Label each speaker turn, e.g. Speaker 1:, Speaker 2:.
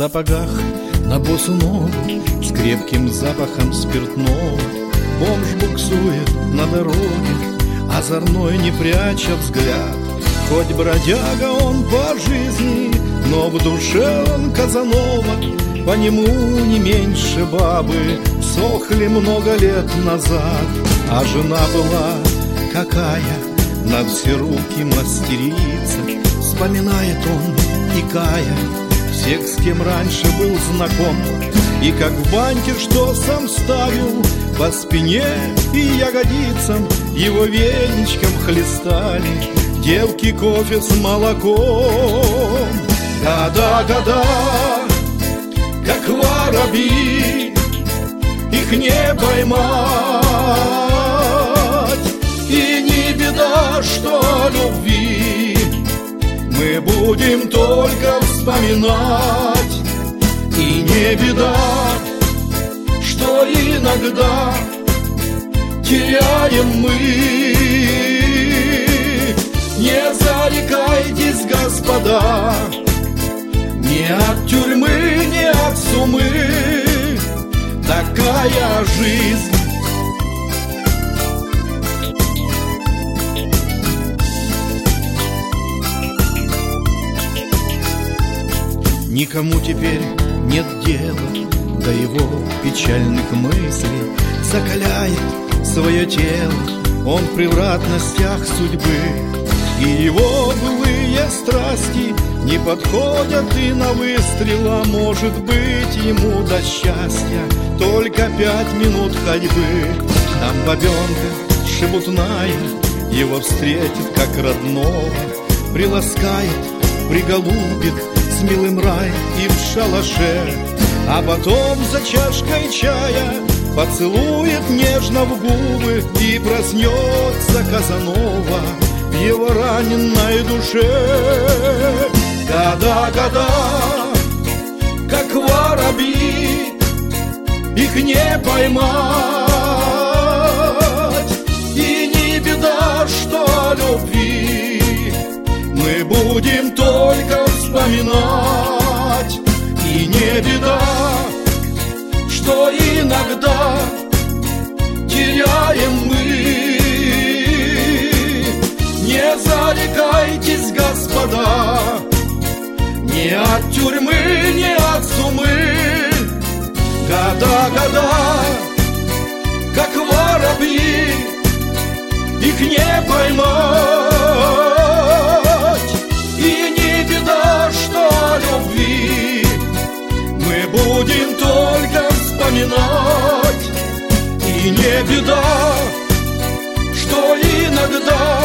Speaker 1: сапогах на босу ногу, с крепким запахом спиртного. Бомж буксует на дороге, озорной не пряча взгляд. Хоть бродяга он по жизни, но в душе он Казанова. По нему не меньше бабы сохли много лет назад. А жена была какая, на все руки мастерица. Вспоминает он, икая, всех, с кем раньше был знаком. И как в баньке, что сам ставил, по спине и ягодицам его веничком хлестали девки кофе с молоком. Года, как воробьи, их не поймать. И не беда, что любви мы будем только вспоминать. И не беда, что иногда теряем мы. Не зарекайтесь, господа, ни от тюрьмы, ни от сумы. Такая жизнь. Никому теперь нет дела до его печальных мыслей. Закаляет свое тело он в превратностях судьбы. И его былые страсти не подходят и на выстрел. А может быть, ему до счастья только 5 минут ходьбы. Там бабенка шебутная его встретит как родного, приласкает, приголубит с милым раем и в шалаше. А потом за чашкой чая поцелует нежно в губы. И проснется Казанова в его раненной душе. Года, как воробьи, их не поймать. И не беда, что любви мы будем только вспоминать. И не беда, что иногда теряем мы. Не зарекайтесь, господа, ни от тюрьмы, ни от сумы. Года, как воробьи, их не поймать. И не беда, что любви мы будем только вспоминать. И не беда, что иногда